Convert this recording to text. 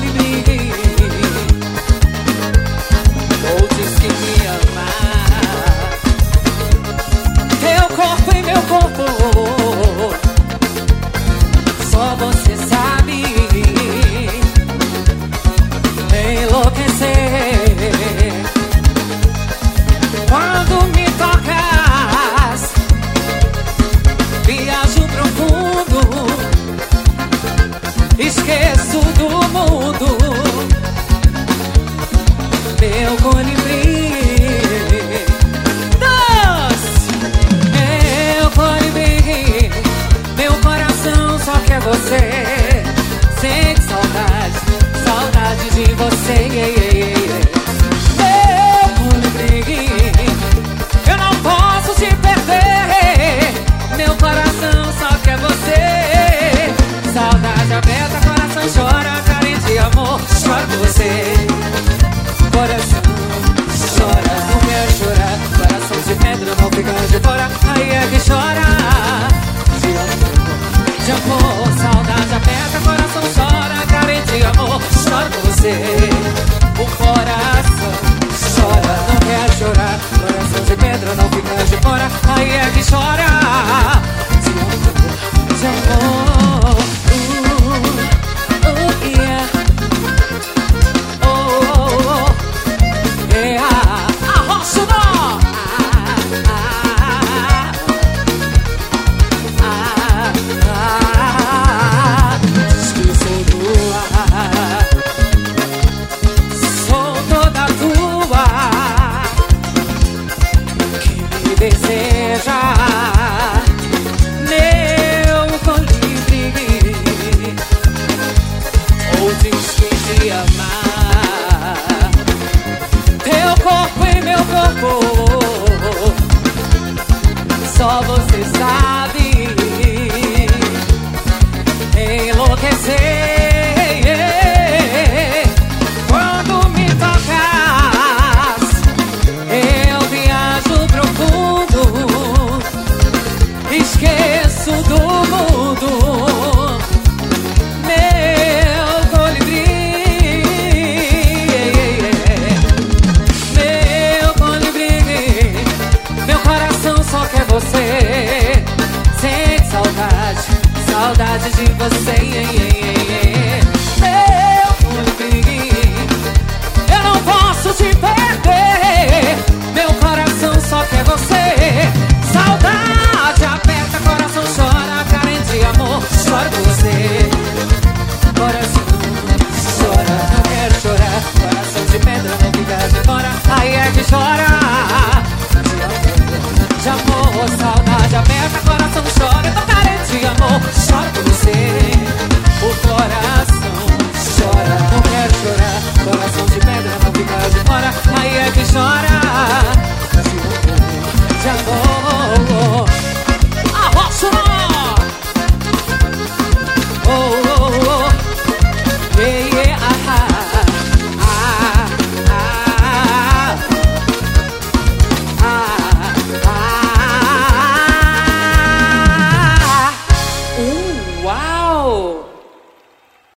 colibri. Ou diz que me ama. Teu corpo em meu corpo, só você sabe enlouquecer. Quando me tocas, viajo profundo, esqueço do mundo. Meu colibri, meu colibri, meu coração só quer você. Sente saudade, saudade de você. Meu colibri, eu não posso te perder. Meu coração só quer você. Saudade aberta, coração chora, carente de amor, chora por você. Coração chora, não quer chorar. Coração de pedra, não fica de fora. Aí é que chora de amor. Saudade aperta, coração chora, carente de amor, chora por você. O coração chora, não quer chorar. Coração de pedra, não fica de fora. Aí é que chora de amor. Yeah. Deseja, meu colibri, ou diz que te ama. Teu corpo em meu corpo, só você sabe enlouquecer.